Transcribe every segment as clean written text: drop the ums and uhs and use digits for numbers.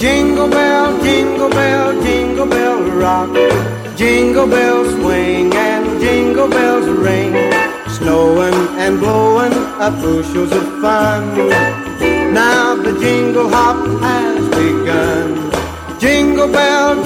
jingle bell rock. Jingle bells swing and jingle bells ring. Snowing and blowing up bushels of fun. Now the jingle hop has begun. Jingle bell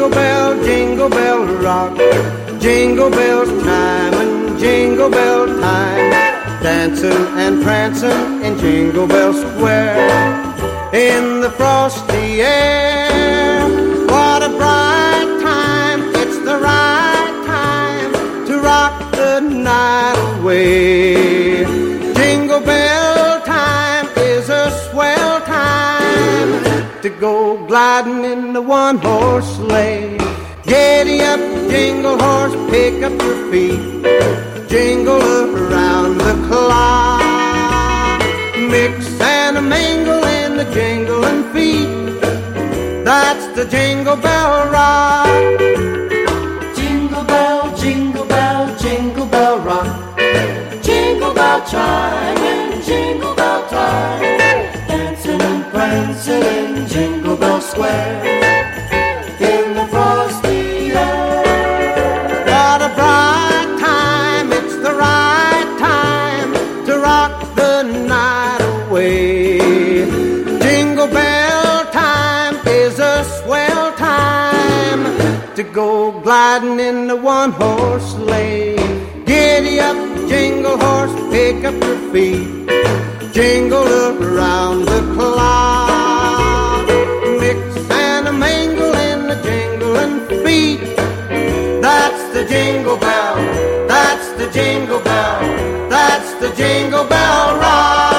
rock. Jingle bells chime and jingle bell time. Dancing and prancing in Jingle Bell Square. In the frosty air, what a bright time. It's the right time to rock the night away. Jingle bell time is a swell time to go gliding in the one-horse sleigh. Giddy up, jingle horse, pick up your feet. Jingle around the clock. Mix and a mingle in the jingling feet. That's the Jingle Bell Rock. Jingle bell, jingle bell, jingle bell rock. Jingle bell chime and jingle bell time. Dancing and prancing in Jingle Bell Square. In the frosty air. What a bright time, it's the right time to rock the night away. Jingle bell time is a swell time to go gliding in the one-horse sleigh. Giddy up, jingle horse, pick up your feet. Jingle around the clock. Mix and a mingle in the jingling feet. That's the jingle bell, that's the jingle bell, that's the Jingle Bell Rock.